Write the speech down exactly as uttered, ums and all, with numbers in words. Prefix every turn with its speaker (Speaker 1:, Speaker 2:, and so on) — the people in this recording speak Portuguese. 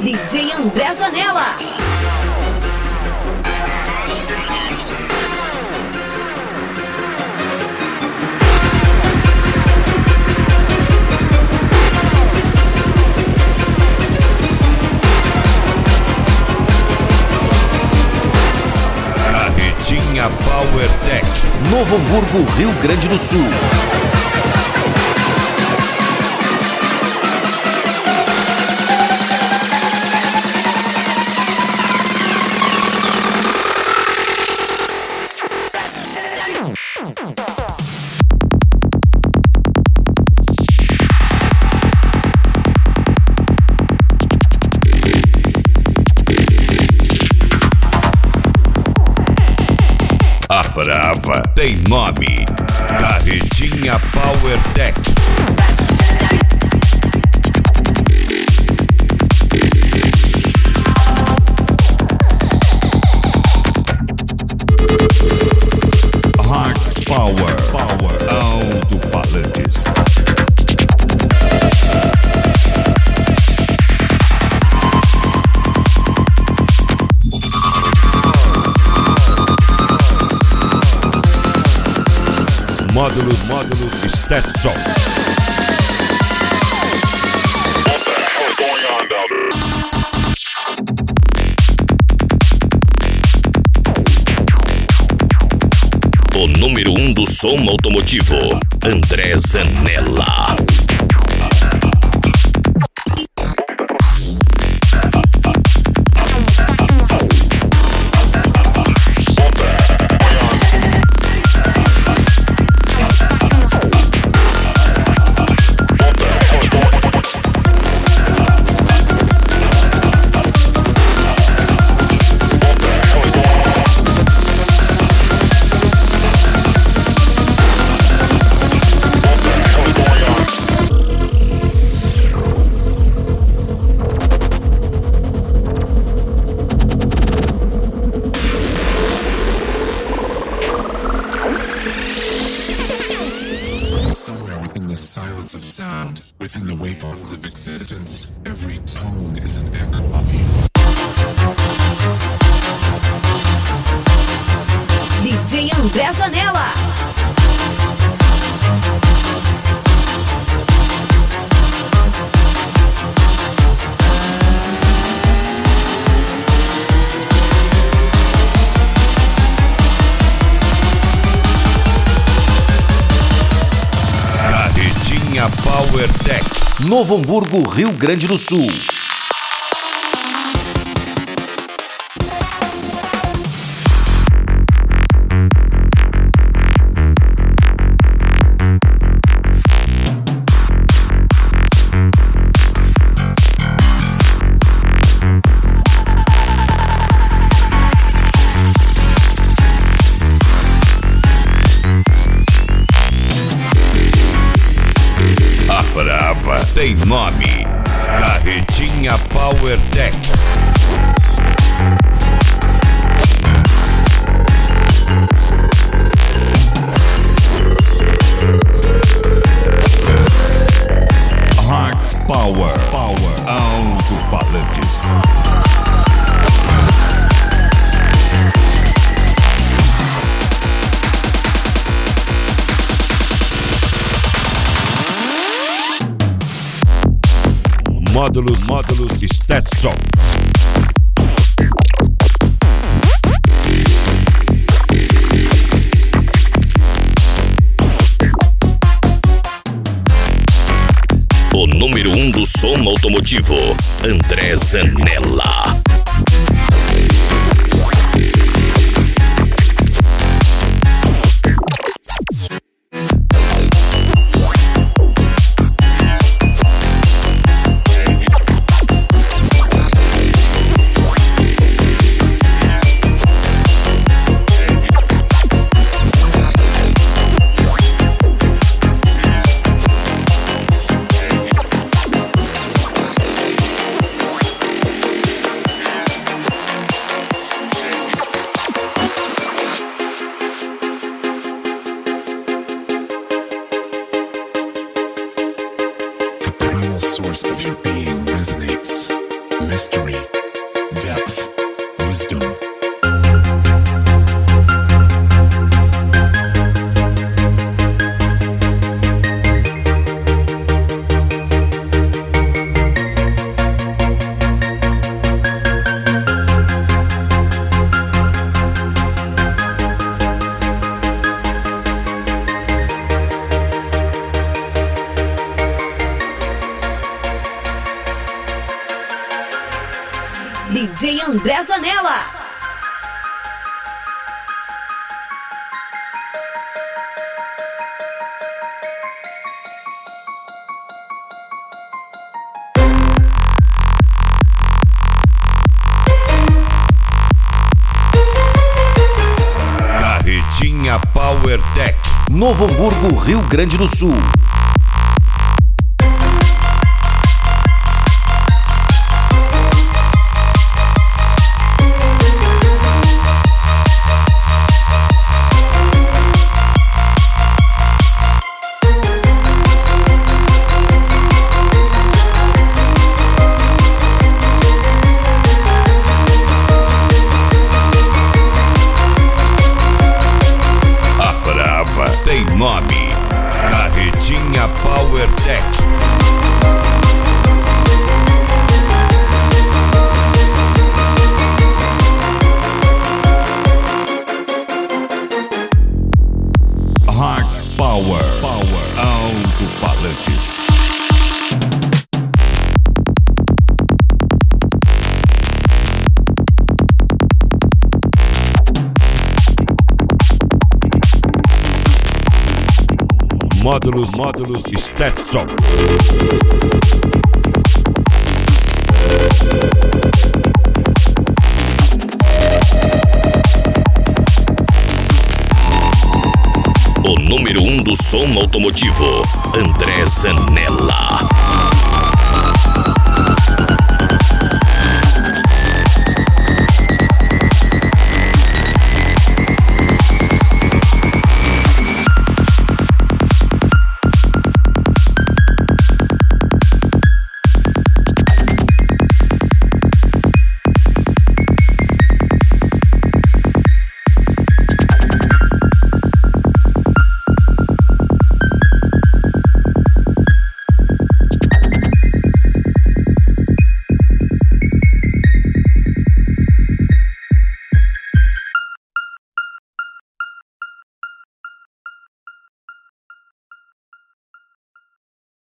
Speaker 1: D J André Zanella.
Speaker 2: Carretinha PowerTech,
Speaker 3: Novo Hamburgo, Rio Grande do Sul.
Speaker 2: A brava tem nome. Carretinha PowerTech. Hard Power, Power, alto-falantes. Módulos, módulos Stetson.
Speaker 4: O número um do som automotivo, André Zanella.
Speaker 5: Of sound within the waveforms of existence, every tone is an echo of you.
Speaker 1: D J André Zanella.
Speaker 2: Carretinha PowerTech,
Speaker 3: Novo Hamburgo, Rio Grande do Sul.
Speaker 2: A brava tem nome. Carretinha PowerTech. Hard Power, Power, alto-falantes. Módulos, módulos Stetson.
Speaker 4: O número um do som automotivo, André Zanella.
Speaker 5: source of your being resonates, mystery, depth, wisdom.
Speaker 1: D J André Zanella.
Speaker 2: Carretinha Power Tech.
Speaker 3: Novo Hamburgo, Rio Grande do Sul.
Speaker 2: Tem nome: Carretinha Power Tech. Hard Power, Power, alto-falantes. Módulos, módulos, Stetson.
Speaker 4: O número um do som automotivo, André Zanella.